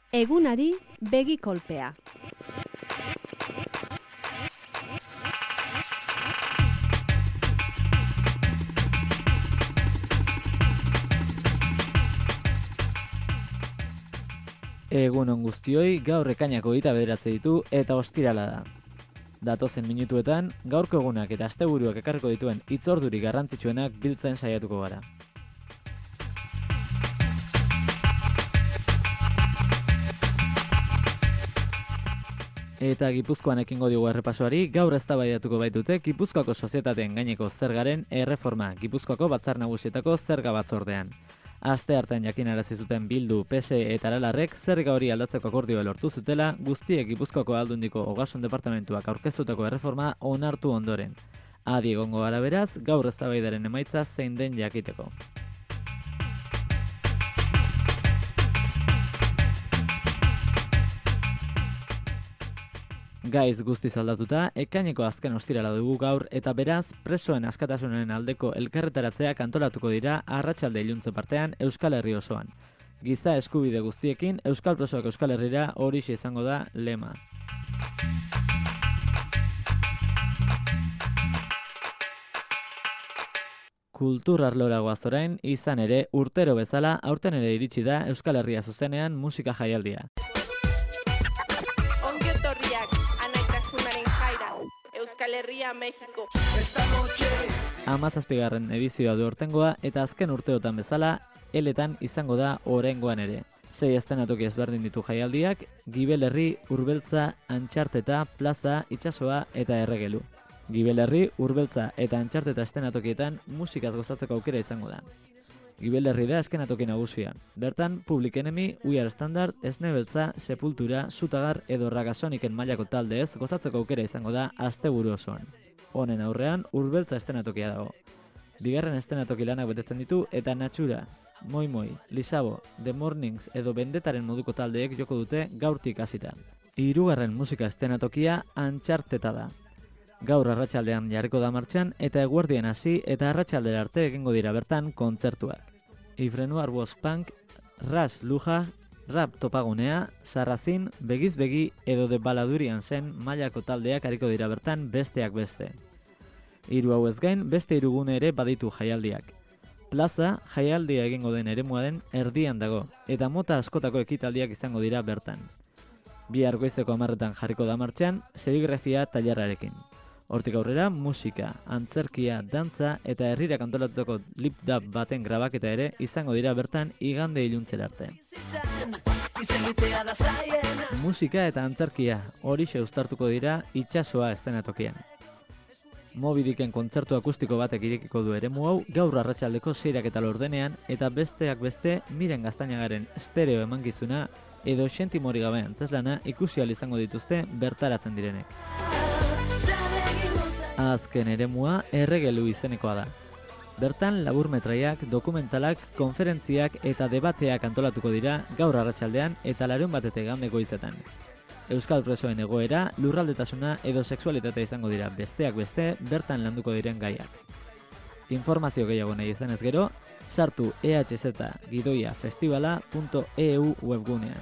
Egunari begi kolpea. Egun on guztioi, gaur ekainako 29 ditu eta ostirala da. Datozen minutuetan, gaurko egunak eta asteburuak ekarriko dituen hitzordurik garrantzitsuenak biltzen saiatuko gara. Eta Gipuzkoan ekingo diogu errepasoari, gaur eztabaidatuko baitute Gipuzkoako sozietateen gaineko zergaren erreforma, Gipuzkoako Batzar Nagusietako zerga batzordean. Aste hartan jakinarazi zuten Bildu, PSE eta Aralarrek zerga hori aldatzeko akordioa lortu zutela, guztiek Gipuzkoako Aldundiko Ogasun Departamentuak aurkeztutako erreforma onartu ondoren. Adi egongo gara beraz, gaur eztabaidaren emaitza zein den jakiteko. Gaiz guztiz aldatuta, ekaineko azken ostirala dugu gaur eta beraz, presoen askatasunaren aldeko elkarretaratzeak antolatuko dira arratsalde iluntze partean Euskal Herri osoan. Giza eskubide guztiekin, Euskal Presoak Euskal Herrira horixe izango da lema. Kultur arlora goaz orain, izan ere, urtero bezala, aurten ere iritsi da Euskal Herria zuzenean musika jaialdia. Euskal Herria, Mexiko. 17. edizioa du aurtengoa eta azken urteotan bezala, eletan izango da oraingoan ere. 6 eszenatoki ezberdin ditu jaialdiak, Gibelerri, Urbeltza, Antxarteta, Plaza, Itsasoa eta Erregelu. Gibelerri, Urbeltza eta Antxarteta eszenatokietan musikaz gozatzeko aukera izango da. Gibelerri da eskenatoki nagusia. Bertan, Public Enemy, We Are Standard, Esne Beltza, Sepultura, Zutagar edo Ragasoniken mailako taldeez gozatzeko aukera izango da asteburu osoan. Honen aurrean, Urbeltza eszenatokia dago. Bigarren eszenatoki lanak betetzen ditu eta Natxura, Moi Moi, Lisabo, The Mornings edo Bendetaren moduko taldeek joko dute gaurtik hasita. Hirugarren musika eszenatokia Antxarteta da. Gaur arratsaldean jarriko da martxan eta eguerdian hasi eta arratsaldera arte egingo dira bertan kontzertuak. Ifrenoir Was Punk, Ras Luja, Rap Topagunea, Sarrazin, Begiz Begi edo de Baladurian zen mailako taldeak hariko dira bertan besteak beste. Hiru hauez gain beste hirugune ere baditu jaialdiak. Plaza jaialdia egingo den eremua den erdian dago eta mota askotako ekitaldiak izango dira bertan. Bihar goizeko 10 jarriko da martxan serigrafia tailerrarekin. Hortik aurrera, musika, antzerkia, dantza eta herrirak antolatutako lip-dub baten grabaketa ere izango dira bertan igande iluntzera arte. Musika eta antzerkia horixe uztartuko dira Itsasoa eszenatokian. Moby Dicken kontzertu akustiko batek irekiko du eremu hau gaur arratsaldeko 6:00 eta besteak beste Miren Gaztainagaren stereo emankizuna edo sentimori gabe antzeslana ikusi ahal izango dituzte bertaratzen direnek. Azken eremua Erregelu izenekoa da. Bertan laburmetraiak, dokumentalak, konferentziak eta debateak antolatuko dira gaur arratsaldean eta larunbatete igande goizetan. Euskal Presoen egoera, lurraldetasuna edo sexualitatea izango dira besteak beste bertan landuko diren gaiak. Informazio gehiago nahi izanez gero, sartu ehzgidoiafestivala.eu webgunean.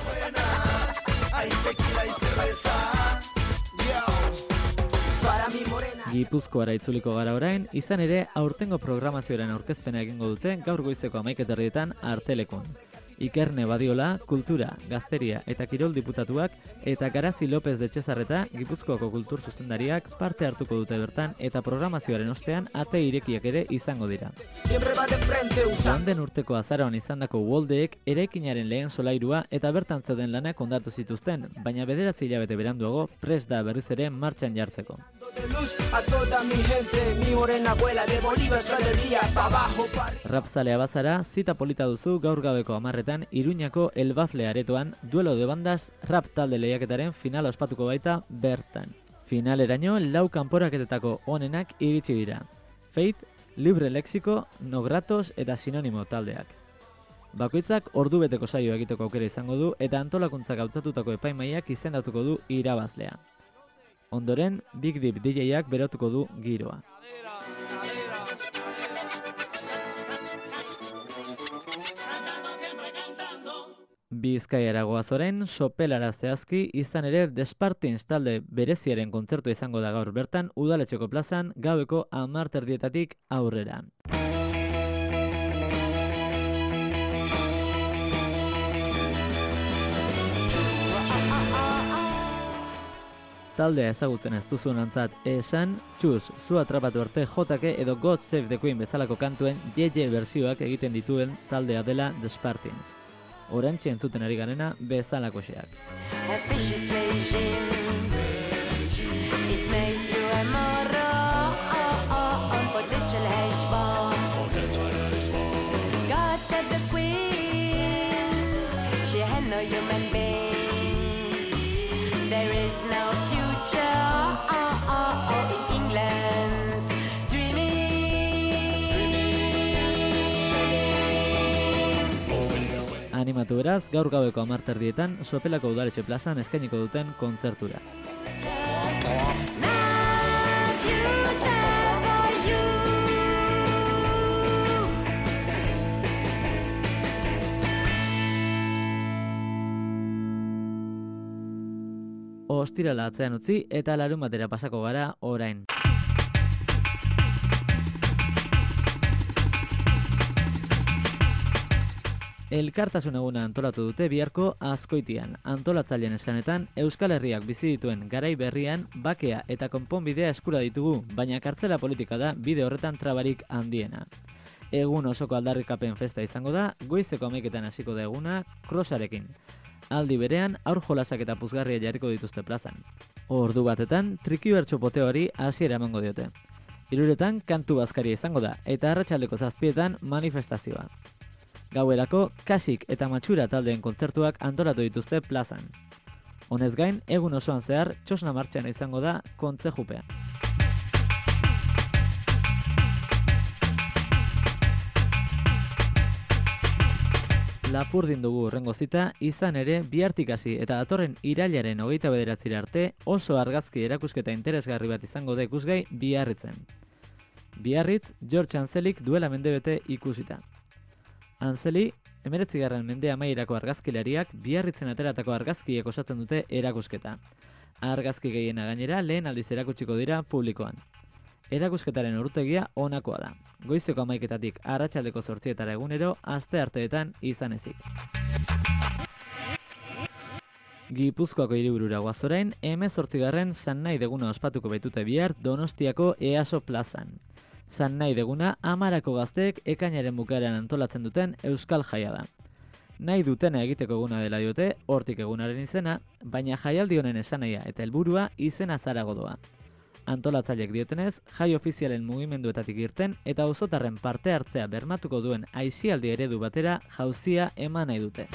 Gipuzkoara itzuliko gara orain, izan ere aurtengo programazioaren aurkezpena egingo dute gaur goizeko 11:30 Artelekun. Ikerne Badiola, Kultura, Gazteria eta Kirol diputatuak eta Garazi López de Txezarreta, Gipuzkoako kultur zuzendariak parte hartuko dute bertan eta programazioaren ostean ate irekiak ere izango dira. Joan urteko azaroan izandako Uholdeek eraikinaren lehen solairua eta bertan zeuden lanak hondatu zituzten, baina 9 hilabete beranduago prest da berriz ere martxan jartzeko. Rapzalea bazara, zita polita duzu gaur gabeko 10 Iruñako Elbafle aretoan duelo de bandas rap talde lehiaketaren finala ospatuko baita bertan. Finaleraino 4 kanporaketetako onenak iritsi dira. Fate, Libre Lexiko, Nogratos eta Sinonimo taldeak. Bakoitzak ordubeteko saioa egiteko aukera izango du eta antolakuntzak hautatutako epaimahaiak izendatuko du irabazlea. Ondoren, Big Dip DJak berotuko du giroa. Bizkaiara goaz orain, Sopelara zehazki, izan ere Despartins talde bereziaren kontzertu izango da gaur bertan, Udaletxeko plazan, gaueko 10:00 aurrera. Taldea ezagutzen ez duzunantzat esan, txuz, zu atrapatu arte jotake edo God Save the Queen bezalako kantuen JJ versioak egiten dituen taldea dela The Spartans. Orantxe entzuten ari garena bezalakoxeak. God save the Queen, she had no human being. There is no future in England's dreaming. Animatu beraz, gaur gaueko 10:00 Sopelako Udaletxe plazan eskainiko duten kontzertura. Ostirala atzean utzi eta larunbatera pasako gara orain. Elkartasun eguna antolatu dute biharko Azkoitian. Antolatzaileen esanetan, Euskal Herriak bizi dituen garai berrian bakea eta konponbidea eskura ditugu, baina kartzela politika da bide horretan trabarik handiena. Egun osoko aldarrikapen festa izango da, goizeko 11:00 hasiko da eguna, krosarekin. Aldi berean, aur jolasak eta puzgarria jarriko dituzte plazan. Ordu batetan, trikibertso poteoari hasiera emango diote. 3:00 kantu bazkaria izango da, eta arratsaldeko 7:00 manifestazioa. Gauerako, kasik eta matxura taldeen kontzertuak antolatu dituzte plazan. Honez gain, egun osoan zehar, txosna martxan izango da kontzejupean. Lapurdin dugu urrengo zita, izan ere bihartik hasi eta datorren irailaren 29 arte oso argazki erakusketa interesgarri bat izango da ikusgai Biarritzen. Biarritz, George Anzelik duela mendebete ikusita. Anzeli, 19. mende amaierako argazkilariak Biarritzen ateratako argazkiek osatzen dute erakusketa. Argazki gehiena gainera lehen aldiz erakutsiko dira publikoan. Erakusketaren ordutegia honakoa da. Goizeko 11:00 arratsaldeko 8:00 egunero, astearteetan izan ezik. Gipuzkoako hiriburura goaz orain, 18. San Nahi deguna ospatuko baitute bihar Donostiako EASO plazan. San Nahi deguna Amarako gazteek ekainaren bukaeran antolatzen duten euskal jaia da. Nahi dutena egiteko eguna dela diote, hortik egunaren izena, baina jaialdi honen esanahia eta helburua izena zarago doa. Antolatzaileek diotenez, jai ofizialen mugimenduetatik irten eta auzotarren parte hartzea bermatuko duen aisialdi eredu batera jauzia eman nahi dute.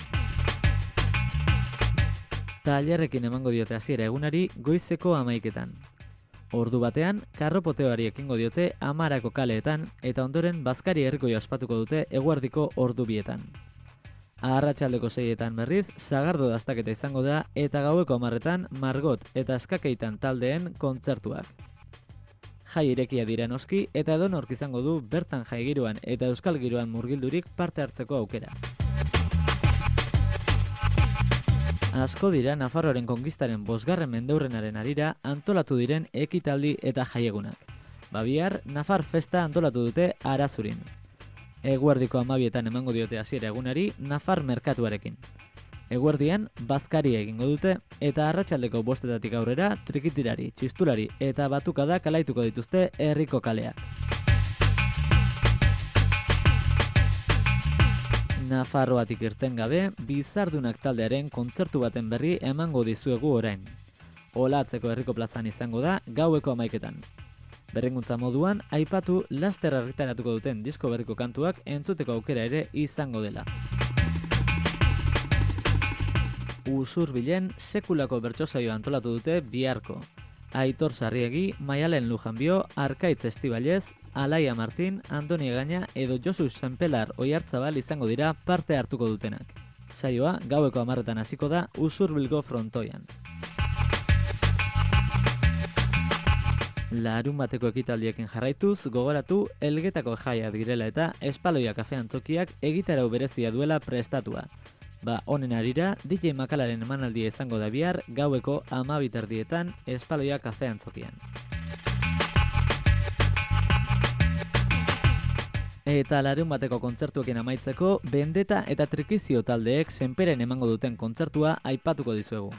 Tailerrekin emango diote hasiera egunari goizeko 11:00. Ordu batean, karropoteoari ekingo diote Amarako kaleetan eta ondoren bazkari herrikoi ospatuko dute eguerdiko ordu 2:00. Arratsaldeko 6:00 berriz, sagardo dastaketa izango da eta gaueko 10:00 Margot eta Eskakeitan taldeen kontzertuak. Jai irekia dira noski eta edonork izango du bertan jai giroan eta euskal giroan murgildurik parte hartzeko aukera. Asko dira Nafarroaren konkistaren 5. mendeurrenaren harira antolatu diren ekitaldi eta jaiegunak. Bihar, Nafar festa antolatu dute Arazurin. Eguerdiko 12:00 emango diote hasiera egunari Nafar merkatuarekin. Eguerdian, bazkari egingo dute eta arratsaldeko 5:00 aurrera trikitirari, txistulari eta batukada kalaituko dituzte herriko kaleak. Nafarroatik irten gabe, Bizardunak taldearen kontzertu baten berri emango dizuegu orain. Olatzeko herriko plazan izango da gaueko 11:00. Berrenguntza moduan, aipatu laster argitaratuko duten disko berriko kantuak entzuteko aukera ere izango dela. Usurbilen sekulako bertsosaioa antolatu dute biharko. Aitor Sarriegi, Maialen Lujanbio, Arkaitz Estibalez, Alaia Martin, Antoni Egaña edo Josu Senpelar Oiartzabal izango dira parte hartuko dutenak. Saioa gaueko 10:00 hasiko da Usurbilgo frontoian. Larunbateko ekitaldiekin jarraituz, gogoratu Elgetako jaia direla eta Espaloia kafean tokiak egitarau berezia duela prestatua. Honen arira, DJ Makalaren emanaldia izango da bihar gaueko 12:00 Espaloia kafean zokian. Eta larunbateko kontzertuekin amaitzeko, Bendeta eta Trikizio taldeek senperen emango duten kontzertua aipatuko dizuegu.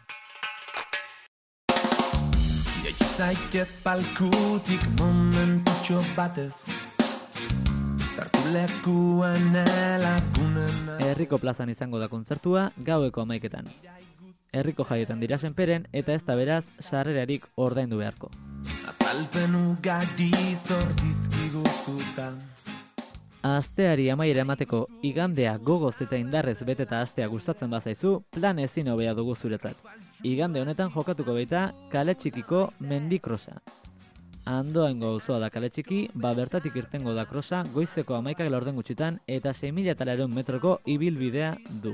Zaitez palkutik momentutxo batez Tartu lekuan elakunen Herriko plazan izango da kontzertua gaueko 11:00. Herriko jaietan dira senperen eta ez da beraz sarrerarik ordaindu beharko. Azalpen ugari zordizkigu zutan Asteari amaiera emateko igandea gogoz eta indarrez beteta astea gustatzen bazaizu, plan ezin hobea dugu zuretzat. Igande honetan jokatuko baita Kale Txikiko mendikrosa. Andoaingo auzoa da Kale Txiki, bertatik irtengo da krosa goizeko 11:00 gutxitan eta 6.400 metroko ibilbidea du.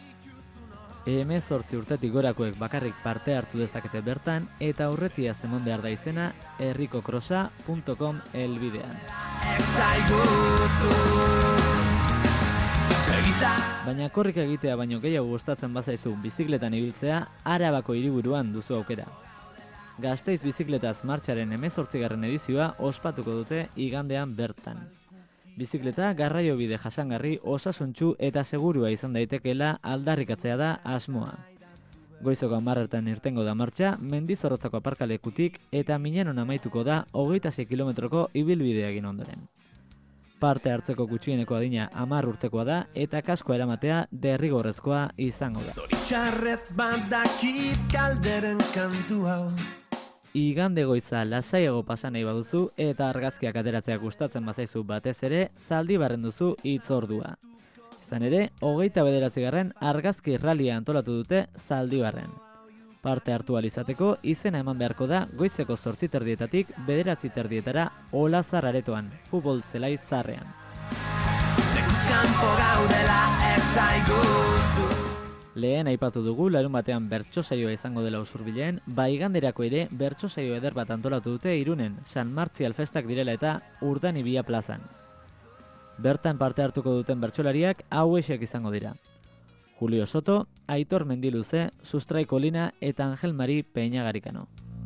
18 urtetik gorakoek bakarrik parte hartu dezakete bertan eta aurretiaz eman behar da izena herrikokrosa.com helbidean. Baina korrika egitea baino gehiago gustatzen bazaizu bizikletan ibiltzea, Arabako hiriburuan duzu aukera. Gasteiz bizikletaz martxaren 18. edizioa ospatuko dute igandean bertan. Bizikleta garraio bide jasangarri, osasuntsu eta segurua izan daitekeela aldarrikatzea da asmoa. Goizoko 10:00 irtengo da martxa, Mendizorrotzako aparkalekutik eta Miñanon amaituko da 26 kilometroko ibilbidea egin ondoren. Parte hartzeko gutxieneko adina 10 urtekoa da eta kaskoa eramatea derrigorrezkoa izango da. Zoritxarrez badakit kalderen kantu hau Igande goiza lasaiago pasa nahi baduzu eta argazkiak ateratzea gustatzen bazaizu batez ere, Zaldibarren duzu hitzordua. Izan ere, 29. argazki rallia antolatu dute Zaldibarren. Parte hartu ahal izateko izena eman beharko da goizeko 8:30 9:30 Olazar aretoan, futbol zelai zarrean. Kanpo gaudela esaigu Lehen aipatu dugu larun batean bertso saioa izango dela Usurbilen, iganderako ere bertso saio eder bat antolatu dute Irunen, San Martzial festak direla eta Urdanibia plazan. Bertan parte hartuko duten bertsolariak hauexek izango dira. Julio Soto, Aitor Mendiluze, Sustrai Kolina eta Angel Mari Peñagarikano.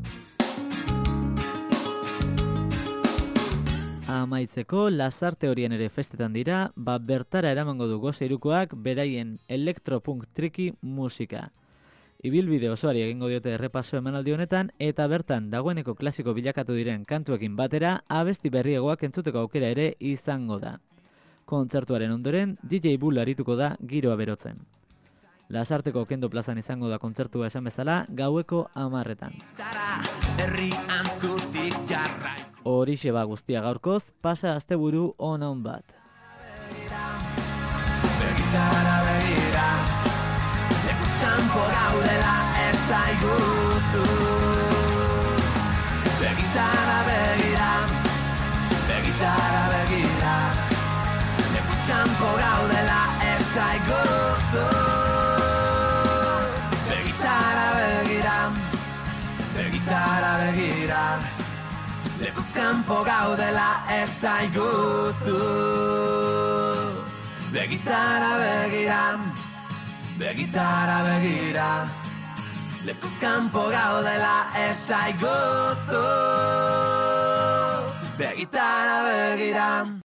Amaitzeko, Lasarte horien ere festetan dira, bertara eramango du Gose Irukoak beraien elektropunk triki musika. Ibilbide osoari egingo diote errepaso emanaldi honetan eta bertan dagoeneko klasiko bilakatu diren kantuekin batera abesti berriegoak entzuteko aukera ere izango da. Kontzertuaren ondoren, DJ Bull arituko da giroa berotzen. Lasarteko Kendo plazan izango da kontzertua esan bezala gaueko 10:00. Horixe guztia gaurkoz, pasa asteburu on bat. Begitara begira Lekustampo gaudela esaiguzu Begitara begira Begitara begira Lekustampo gaudela esaiguzu Begitara begira Begitara begira Lekuzkanpo gaudela esaiguzu Begitara begira Begitara begira Lekuzkanpo gaudela esaiguzu Begitara begira